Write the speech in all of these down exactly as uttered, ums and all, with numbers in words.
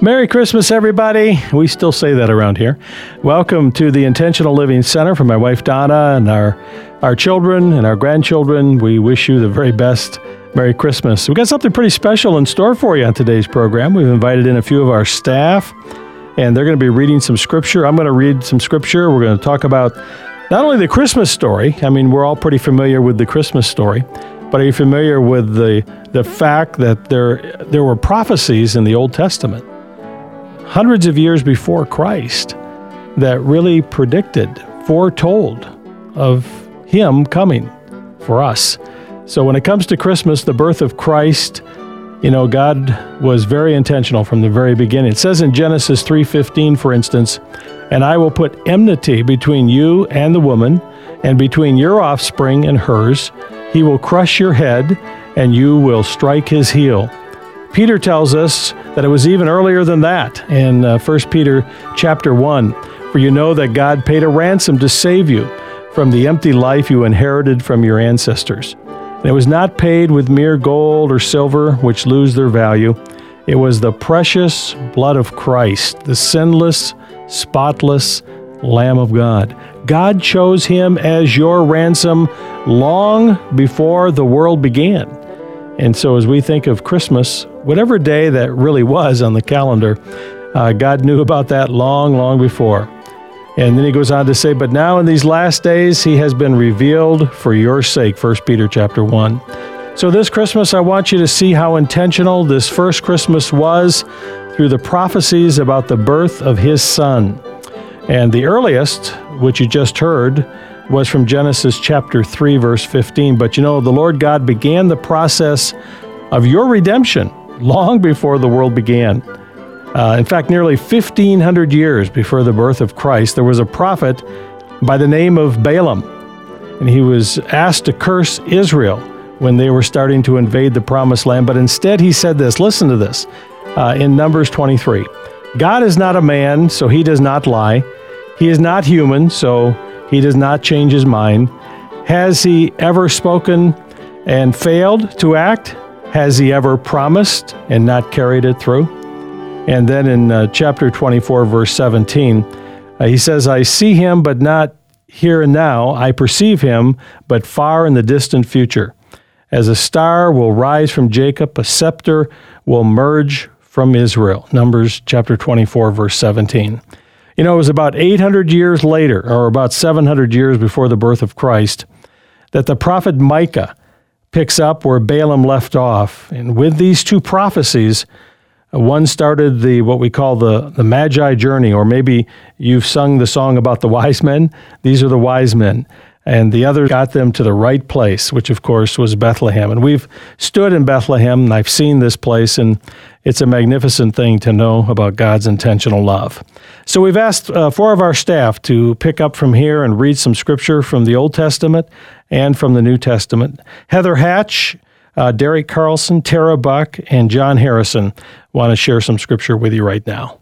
Merry Christmas, everybody. We still say that around here. Welcome to the Intentional Living Center for my wife, Donna, and our, our children and our grandchildren. We wish you the very best. Merry Christmas. We've got something pretty special in store for you on today's program. We've invited in a few of our staff, and they're going to be reading some scripture. I'm going to read some scripture. We're going to talk about not only the Christmas story. I mean, we're all pretty familiar with the Christmas story, but are you familiar with the the fact that there there were prophecies in the Old Testament, hundreds of years before Christ, that really predicted, foretold of Him coming for us? So when it comes to Christmas, the birth of Christ, you know, God was very intentional from the very beginning. It says in Genesis three fifteen, for instance, "And I will put enmity between you and the woman, and between your offspring and hers. He will crush your head, and you will strike his heel." Peter tells us that it was even earlier than that in uh, First Peter chapter one. "For you know that God paid a ransom to save you from the empty life you inherited from your ancestors. And it was not paid with mere gold or silver, which lose their value. It was the precious blood of Christ, the sinless, spotless Lamb of God. God chose Him as your ransom long before the world began." And so as we think of Christmas, whatever day that really was on the calendar, uh, God knew about that long, long before. And then he goes on to say, "But now in these last days, He has been revealed for your sake," First Peter chapter one. So this Christmas, I want you to see how intentional this first Christmas was through the prophecies about the birth of His Son. And the earliest, which you just heard, was from Genesis chapter three, verse fifteen. But you know, the Lord God began the process of your redemption long before the world began. Uh, in fact, nearly fifteen hundred years before the birth of Christ, there was a prophet by the name of Balaam, and he was asked to curse Israel when they were starting to invade the Promised Land. But instead he said this, listen to this, uh, in Numbers twenty-three. "God is not a man, so He does not lie. He is not human, so He does not change His mind. Has He ever spoken and failed to act? Has He ever promised and not carried it through?" And then in uh, chapter twenty-four, verse seventeen, uh, he says, "I see Him, but not here and now. I perceive Him, but far in the distant future. As a star will rise from Jacob, a scepter will merge from Israel." Numbers chapter twenty-four, verse seventeen. You know, it was about eight hundred years later, or about seven hundred years before the birth of Christ, that the prophet Micah picks up where Balaam left off. And with these two prophecies, one started the what we call the, the Magi journey, or maybe you've sung the song about the wise men. These are the wise men. And the other got them to the right place, which of course was Bethlehem. And we've stood in Bethlehem, and I've seen this place, and it's a magnificent thing to know about God's intentional love. So we've asked uh, four of our staff to pick up from here and read some scripture from the Old Testament and from the New Testament. Heather Hatch, uh, Derek Carlson, Tara Buck, and John Harrison want to share some scripture with you right now.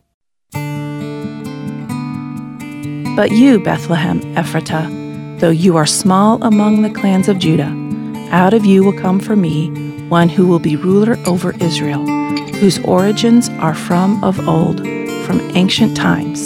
"But you, Bethlehem Ephratah, though you are small among the clans of Judah, out of you will come for me one who will be ruler over Israel, whose origins are from of old, from ancient times."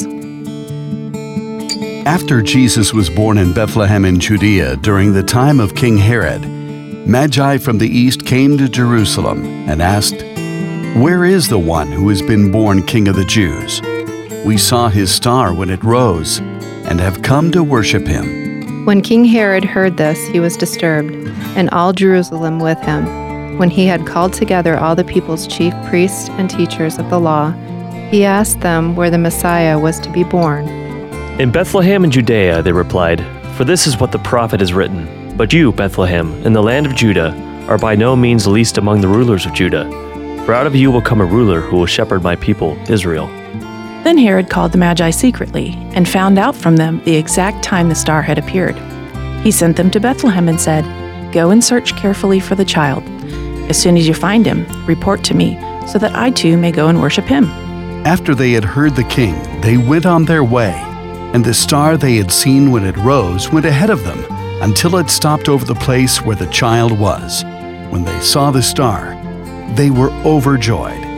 After Jesus was born in Bethlehem in Judea during the time of King Herod, Magi from the east came to Jerusalem and asked, "Where is the one who has been born King of the Jews? We saw his star when it rose and have come to worship him." When King Herod heard this, he was disturbed, and all Jerusalem with him. When he had called together all the people's chief priests and teachers of the law, he asked them where the Messiah was to be born. "In Bethlehem in Judea," they replied, "for this is what the prophet has written. But you, Bethlehem, in the land of Judah, are by no means least among the rulers of Judah. For out of you will come a ruler who will shepherd my people, Israel." Then Herod called the Magi secretly and found out from them the exact time the star had appeared. He sent them to Bethlehem and said, "Go and search carefully for the child. As soon as you find him, report to me, so that I too may go and worship him." After they had heard the king, they went on their way, and the star they had seen when it rose went ahead of them, until it stopped over the place where the child was. When they saw the star, they were overjoyed.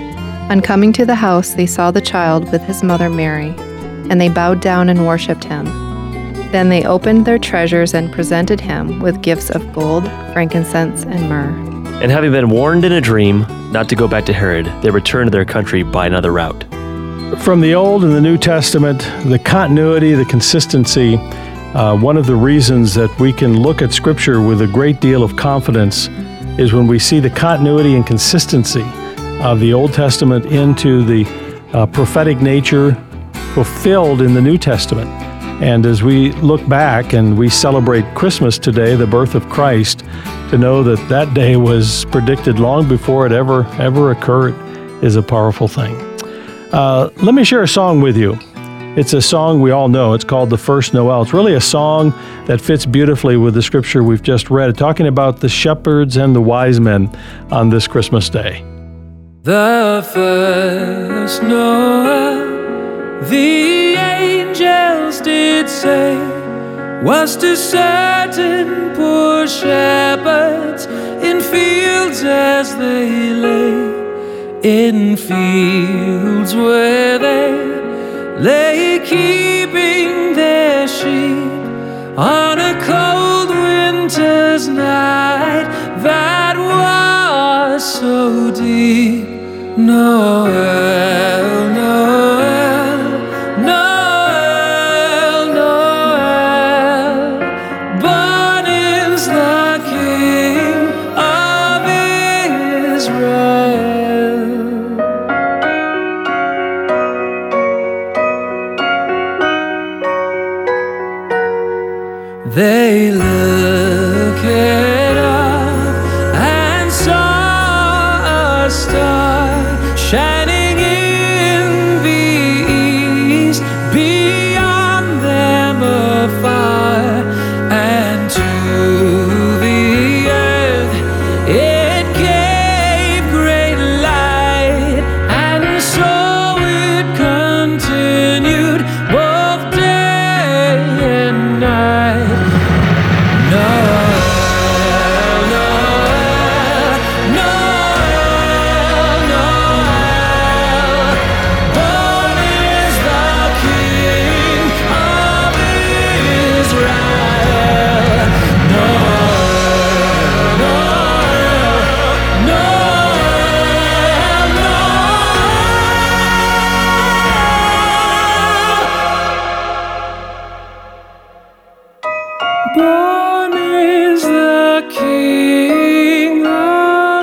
On coming to the house, they saw the child with his mother Mary, and they bowed down and worshipped him. Then they opened their treasures and presented him with gifts of gold, frankincense, and myrrh. And having been warned in a dream not to go back to Herod, they returned to their country by another route. From the Old and the New Testament, the continuity, the consistency, uh, one of the reasons that we can look at Scripture with a great deal of confidence is when we see the continuity and consistency of the Old Testament into the uh, prophetic nature fulfilled in the New Testament. And as we look back and we celebrate Christmas today, the birth of Christ, to know that that day was predicted long before it ever, ever occurred is a powerful thing. Uh, let me share a song with you. It's a song we all know. It's called The First Noel. It's really a song that fits beautifully with the scripture we've just read, talking about the shepherds and the wise men on this Christmas day. The first Noel, the angels did say, was to certain poor shepherds in fields as they lay, in fields where they lay keeping their sheep on a cold winter's night that was so deep. Noel, Noel, Noel, Noel, born is the King of Israel. They looked up and saw a star shining in the east, beyond them afar, and to the earth it gave great light, and so it continued both day and night. Noel, Noel, Noel, Noel, born is the King of Israel. Noel, Noel, Noel, Noel. Born is the King of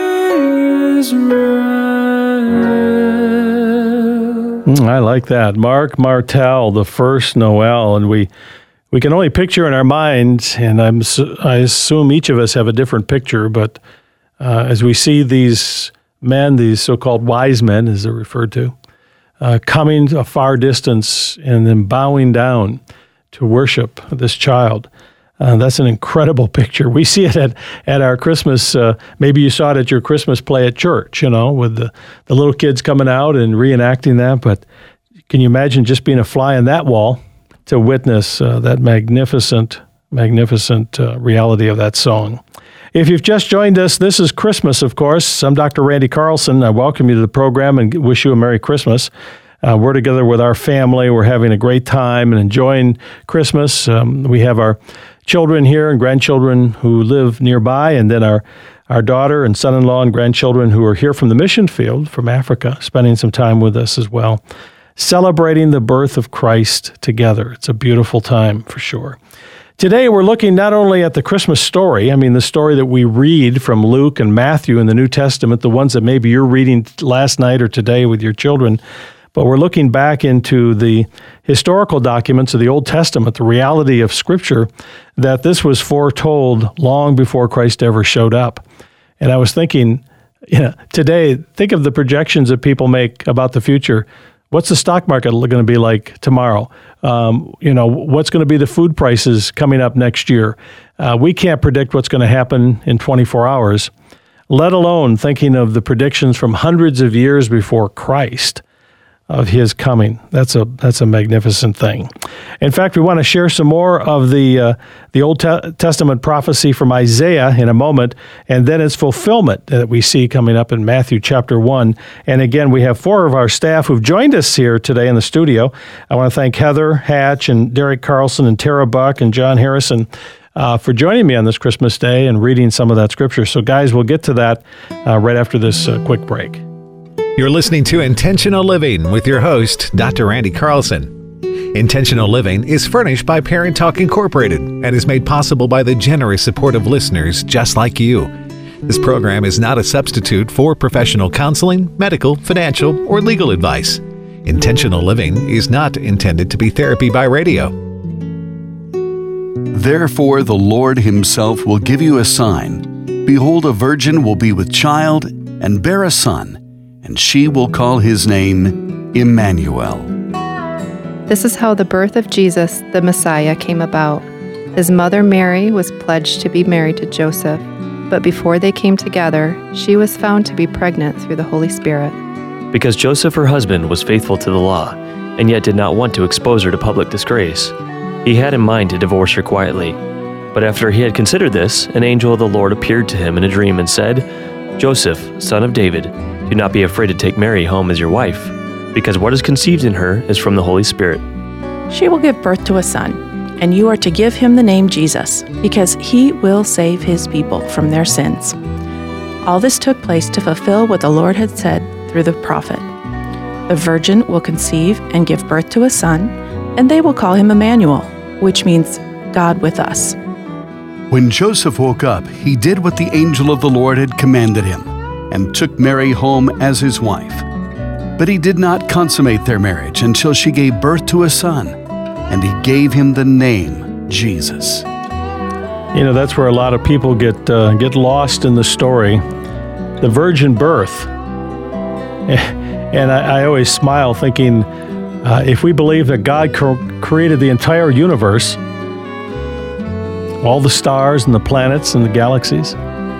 Israel. Mm, I like that. Mark Martel, The First Noel. And we we can only picture in our minds, and I'm, su- I assume each of us have a different picture, but uh, as we see these men, these so-called wise men, as they're referred to, uh, coming a far distance and then bowing down to worship this child. Uh, that's an incredible picture. We see it at, at our Christmas, uh, maybe you saw it at your Christmas play at church, you know, with the, the little kids coming out and reenacting that. But can you imagine just being a fly on that wall to witness uh, that magnificent, magnificent uh, reality of that song? If you've just joined us, this is Christmas, of course. I'm Doctor Randy Carlson. I welcome you to the program and wish you a Merry Christmas. Uh, we're together with our family. We're having a great time and enjoying Christmas. Um, we have our children here and grandchildren who live nearby, and then our, our daughter and son-in-law and grandchildren who are here from the mission field from Africa, spending some time with us as well, celebrating the birth of Christ together. It's a beautiful time for sure. Today, we're looking not only at the Christmas story, I mean, the story that we read from Luke and Matthew in the New Testament, the ones that maybe you're reading last night or today with your children, but we're looking back into the historical documents of the Old Testament, the reality of Scripture, that this was foretold long before Christ ever showed up. And I was thinking, you know, today, think of the projections that people make about the future. What's the stock market going to be like tomorrow? Um, you know, what's going to be the food prices coming up next year? Uh, we can't predict what's going to happen in twenty-four hours, let alone thinking of the predictions from hundreds of years before Christ. of his coming. That's a that's a magnificent thing. In fact, we want to share some more of the uh, the Old Te- Testament prophecy from Isaiah in a moment, and then its fulfillment that we see coming up in Matthew chapter one. And again, we have four of our staff who've joined us here today in the studio. I want to thank Heather Hatch and Derek Carlson and Tara Buck and John Harrison uh, for joining me on this Christmas Day and reading some of that scripture. So guys, we'll get to that uh, right after this uh, quick break. You're listening to Intentional Living with your host, Doctor Randy Carlson. Intentional Living is furnished by Parent Talk Incorporated and is made possible by the generous support of listeners just like you. This program is not a substitute for professional counseling, medical, financial, or legal advice. Intentional Living is not intended to be therapy by radio. Therefore the Lord himself will give you a sign. Behold, a virgin will be with child and bear a son, and she will call his name Emmanuel. This is how the birth of Jesus, the Messiah, came about. His mother Mary was pledged to be married to Joseph, but before they came together, she was found to be pregnant through the Holy Spirit. Because Joseph, her husband, was faithful to the law, and yet did not want to expose her to public disgrace, he had in mind to divorce her quietly. But after he had considered this, an angel of the Lord appeared to him in a dream and said, Joseph, son of David, do not be afraid to take Mary home as your wife, because what is conceived in her is from the Holy Spirit. She will give birth to a son, and you are to give him the name Jesus, because he will save his people from their sins. All this took place to fulfill what the Lord had said through the prophet. The virgin will conceive and give birth to a son, and they will call him Emmanuel, which means God with us. When Joseph woke up, he did what the angel of the Lord had commanded him, and took Mary home as his wife. But he did not consummate their marriage until she gave birth to a son, and he gave him the name Jesus. You know, that's where a lot of people get uh, get lost in the story, the virgin birth. And I, I always smile thinking, uh, if we believe that God cr- created the entire universe, all the stars and the planets and the galaxies,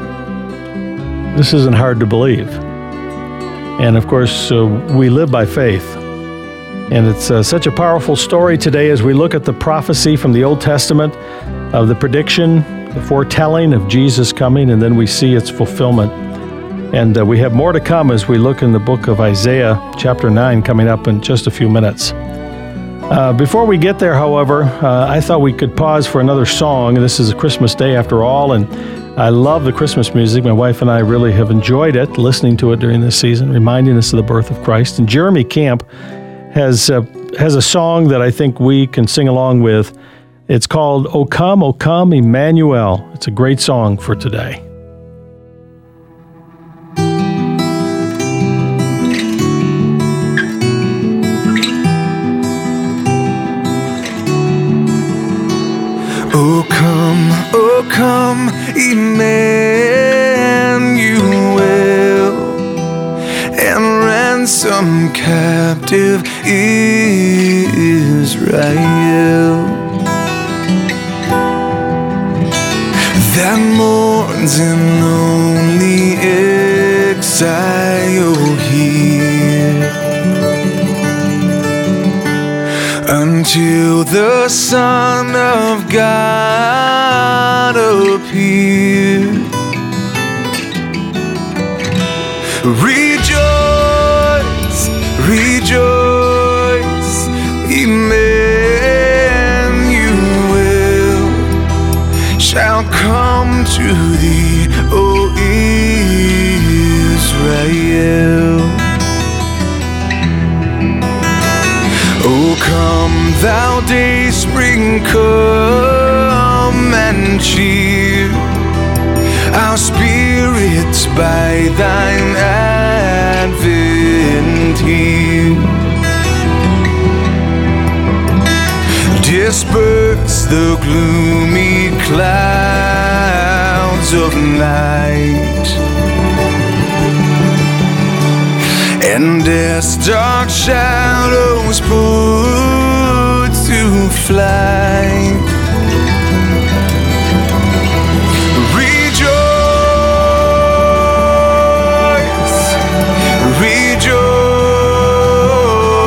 this isn't hard to believe. And of course, uh, we live by faith. And it's uh, such a powerful story today as we look at the prophecy from the Old Testament of the prediction, the foretelling of Jesus coming, and then we see its fulfillment. And uh, we have more to come as we look in the book of Isaiah, chapter nine, coming up in just a few minutes. Uh, before we get there, however, uh, I thought we could pause for another song. This is a Christmas day after all, and I love the Christmas music. My wife and I really have enjoyed it, listening to it during this season, reminding us of the birth of Christ. And Jeremy Camp has uh, has a song that I think we can sing along with. It's called O Come, O Come, Emmanuel. It's a great song for today. Oh come, oh come, Emmanuel, and ransom captive Israel that mourns in lonely exile here, until the Son of God appear. Rejoice, rejoice, Emmanuel shall come to thee, O Israel. O come, thou day spring, come and cheer our spirits by thine advent here. Disperse the gloomy clouds of night, and death's dark shadows put to flight. Rejoice, rejoice,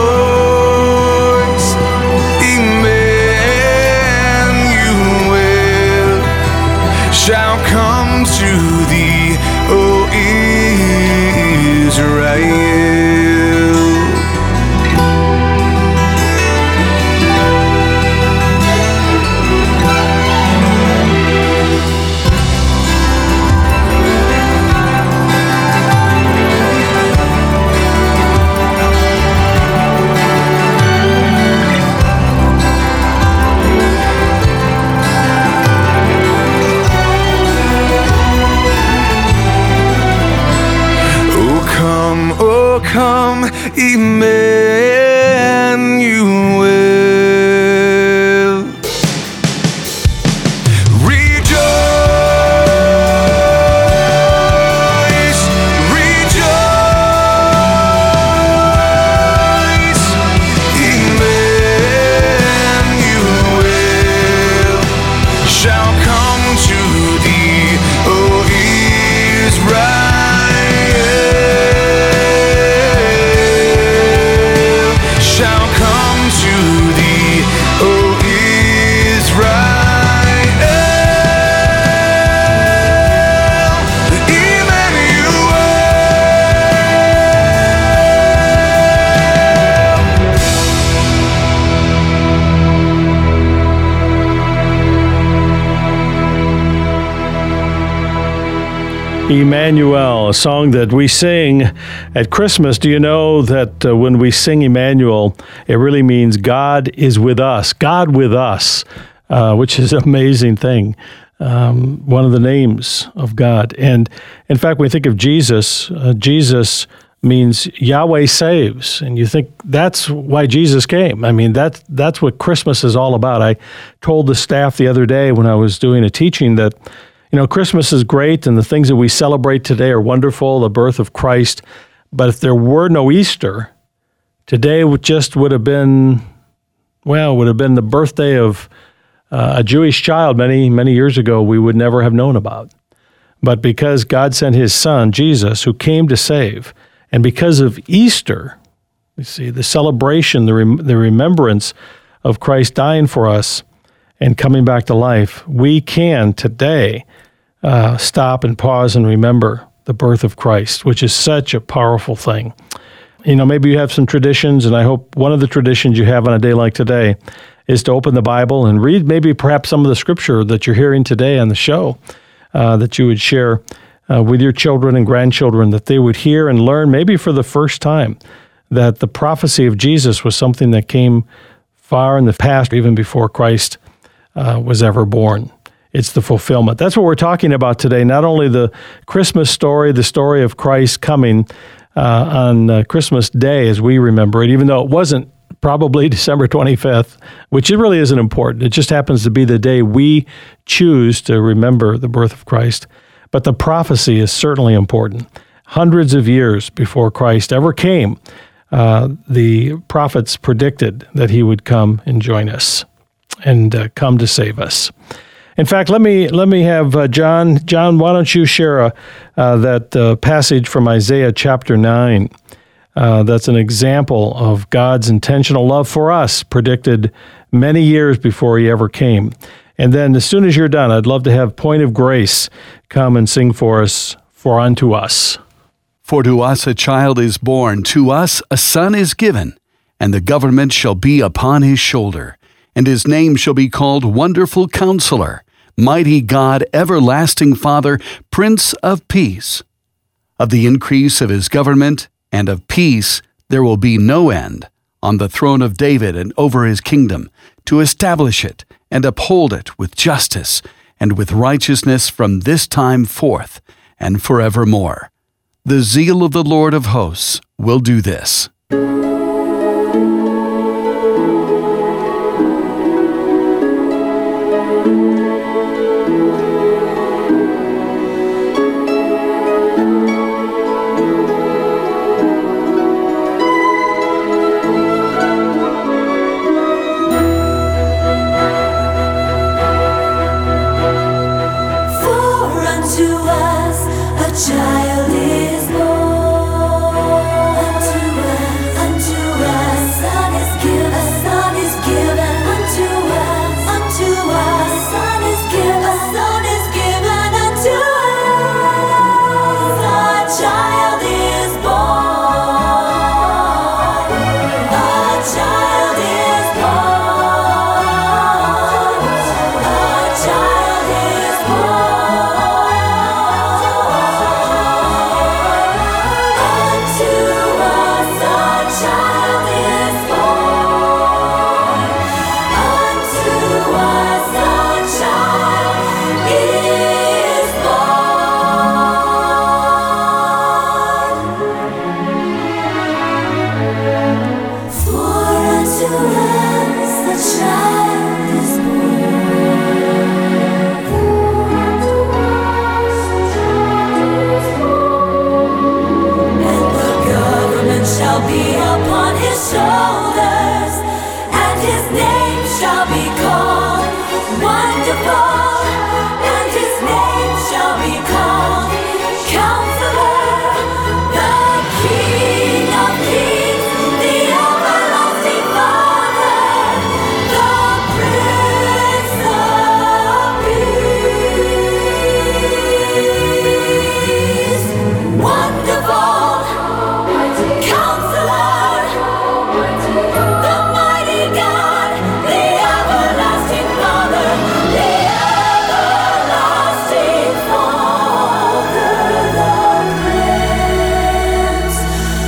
Emmanuel. Rejoice, rejoice, Emmanuel shall come to thee, O Israel. Shall come to thee, O Israel. Emmanuel, a song that we sing at Christmas. Do you know that uh, when we sing Emmanuel, it really means God is with us, God with us, uh, which is an amazing thing. Um, one of the names of God. And in fact, when we think of Jesus, uh, Jesus means Yahweh saves. And you think that's why Jesus came. I mean, that, that's what Christmas is all about. I told the staff the other day when I was doing a teaching that, you know, Christmas is great and the things that we celebrate today are wonderful, the birth of Christ. But if there were no Easter, today would just would have been, well, would have been the birthday of uh, a Jewish child many, many years ago we would never have known about. But because God sent his son, Jesus, who came to save, and because of Easter, you see, the celebration, the, rem- the remembrance of Christ dying for us and coming back to life, we can today uh, stop and pause and remember the birth of Christ, which is such a powerful thing. You know, maybe you have some traditions, and I hope one of the traditions you have on a day like today is to open the Bible and read maybe perhaps some of the scripture that you're hearing today on the show, uh, that you would share uh, with your children and grandchildren, that they would hear and learn maybe for the first time that the prophecy of Jesus was something that came far in the past, even before Christ uh, was ever born. It's the fulfillment. That's what we're talking about today, not only the Christmas story, the story of Christ coming uh, on uh, Christmas Day as we remember it, even though it wasn't probably December twenty-fifth, which it really isn't important. It just happens to be the day we choose to remember the birth of Christ. But the prophecy is certainly important. Hundreds of years before Christ ever came, uh, the prophets predicted that he would come and join us and uh, come to save us. In fact, let me let me have uh, John. John, why don't you share a, uh, that uh, passage from Isaiah chapter nine? Uh, that's an example of God's intentional love for us, predicted many years before he ever came. And then as soon as you're done, I'd love to have Point of Grace come and sing for us, For Unto Us. For to us a child is born, to us a son is given, and the government shall be upon his shoulder, and his name shall be called Wonderful Counselor, Mighty God, Everlasting Father, Prince of Peace. Of the increase of his government and of peace there will be no end, on the throne of David and over his kingdom, to establish it and uphold it with justice and with righteousness from this time forth and forevermore. The zeal of the Lord of hosts will do this. Child is born unto us, unto us, son is given, a son is given unto us, unto us, son is given, a son is given unto us. A child is born, a child is born, a child is born. shall be upon his shoulders, and his name shall be called Wonderful, and his name shall be called Counselor, the King of Kings, the everlasting Father, the Prince of Peace. Wonderful Counselor, the mighty God, the everlasting Father, the everlasting Father, the Prince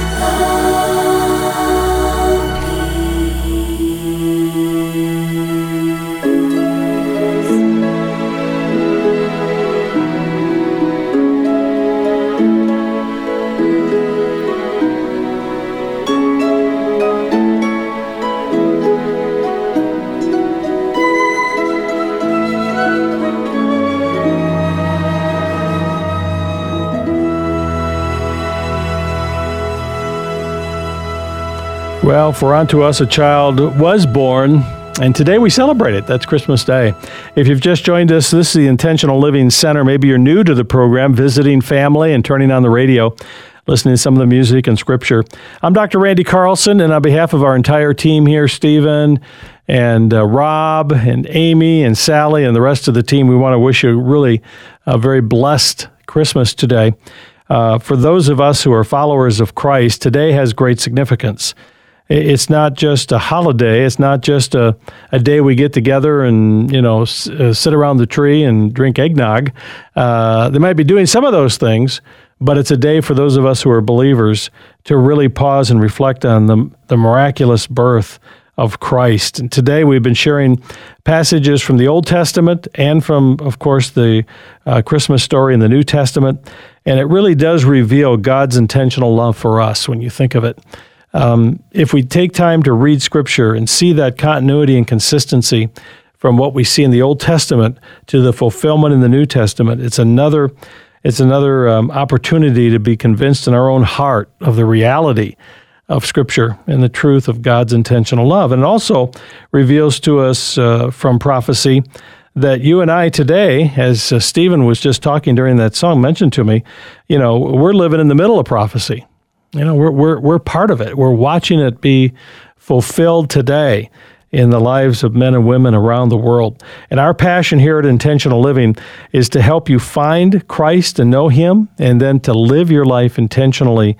Well, for unto us a child was born, and today we celebrate it. That's Christmas Day. If you've just joined us, this is the Intentional Living Center. Maybe you're new to the program, visiting family and turning on the radio, listening to some of the music and scripture. I'm Doctor Randy Carlson, and on behalf of our entire team here, Stephen and uh, Rob and Amy and Sally and the rest of the team, we want to wish you really a very blessed Christmas today. Uh, for those of us who are followers of Christ, today has great significance. It's not just a holiday. It's not just a, a day we get together and, you know, s- uh, sit around the tree and drink eggnog. Uh, they might be doing some of those things, but it's a day for those of us who are believers to really pause and reflect on the, the miraculous birth of Christ. And today we've been sharing passages from the Old Testament and from, of course, the uh, Christmas story in the New Testament. And it really does reveal God's intentional love for us when you think of it. Um, if we take time to read Scripture and see that continuity and consistency from what we see in the Old Testament to the fulfillment in the New Testament, it's another it's another um, opportunity to be convinced in our own heart of the reality of Scripture and the truth of God's intentional love. And it also reveals to us uh, from prophecy that you and I today, as uh, Stephen was just talking during that song, mentioned to me, you know, we're living in the middle of prophecy. You know, we're we're we're part of it. We're watching it be fulfilled today in the lives of men and women around the world. And our passion here at Intentional Living is to help you find Christ and know Him, and then to live your life intentionally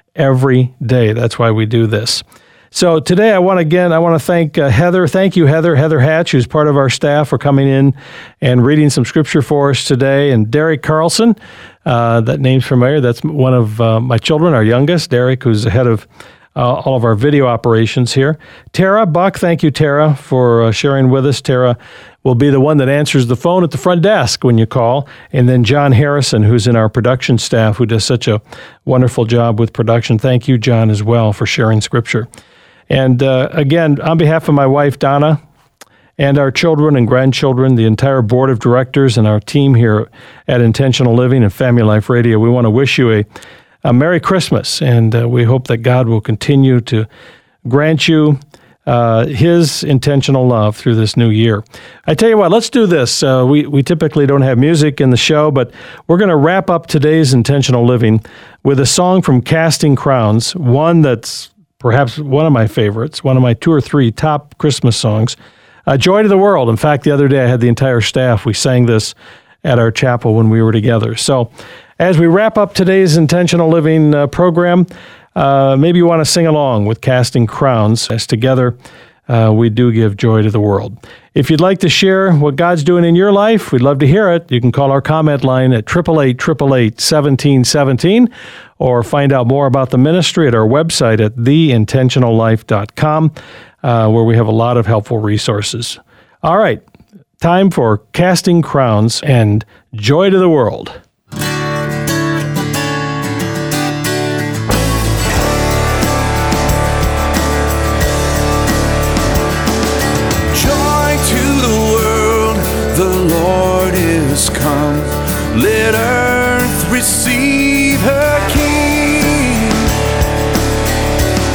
every day. That's why we do this. So today I want again, I want to thank uh, Heather. Thank you, Heather, Heather Hatch, who's part of our staff, for coming in and reading some scripture for us today. And Derek Carlson, uh, that name's familiar. That's one of uh, my children, our youngest, Derek, who's the head of uh, all of our video operations here. Tara Buck, thank you, Tara, for uh, sharing with us. Tara will be the one that answers the phone at the front desk when you call. And then John Harrison, who's in our production staff, who does such a wonderful job with production. Thank you, John, as well, for sharing scripture. And uh, again, on behalf of my wife, Donna, and our children and grandchildren, the entire board of directors and our team here at Intentional Living and Family Life Radio, we want to wish you a, a Merry Christmas, and uh, we hope that God will continue to grant you uh, His intentional love through this new year. I tell you what, let's do this. Uh, we, we typically don't have music in the show, but we're going to wrap up today's Intentional Living with a song from Casting Crowns, one that's perhaps one of my favorites, one of my two or three top Christmas songs, uh, Joy to the World. In fact, the other day I had the entire staff, we sang this at our chapel when we were together. So as we wrap up today's Intentional Living uh, program, uh, maybe you want to sing along with Casting Crowns, as together uh, we do give joy to the world. If you'd like to share what God's doing in your life, we'd love to hear it. You can call our comment line at eight eight eight, eight eight eight, one seven one seven, or find out more about the ministry at our website at the intentional life dot com, uh, where we have a lot of helpful resources. All right, time for Casting Crowns and Joy to the World. Come, let earth receive her King.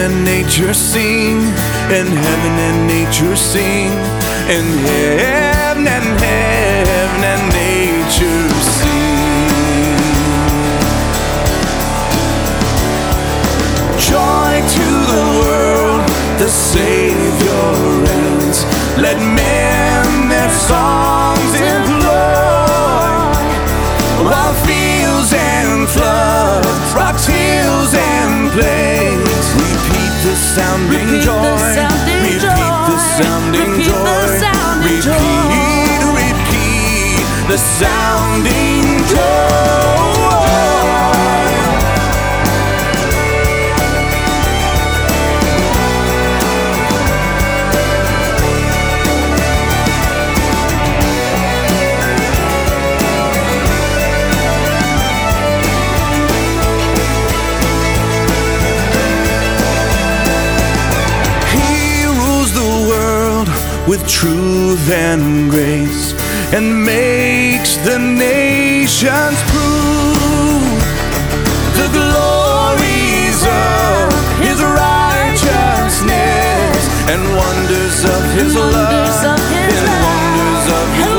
and nature sing, and heaven and nature sing, and heaven and heaven and nature sing. Joy to the world, the Savior reigns. Let men their songs employ, while fields and floods, rocks, hills and plains repeat the sounding Repeat joy. the sounding Repeat joy. the sounding Repeat joy. the sounding Repeat, joy. repeat the sounding joy. With truth and grace, and makes the nations prove the glories of his righteousness, and wonders of his Wonders love, of his and love, wonders of his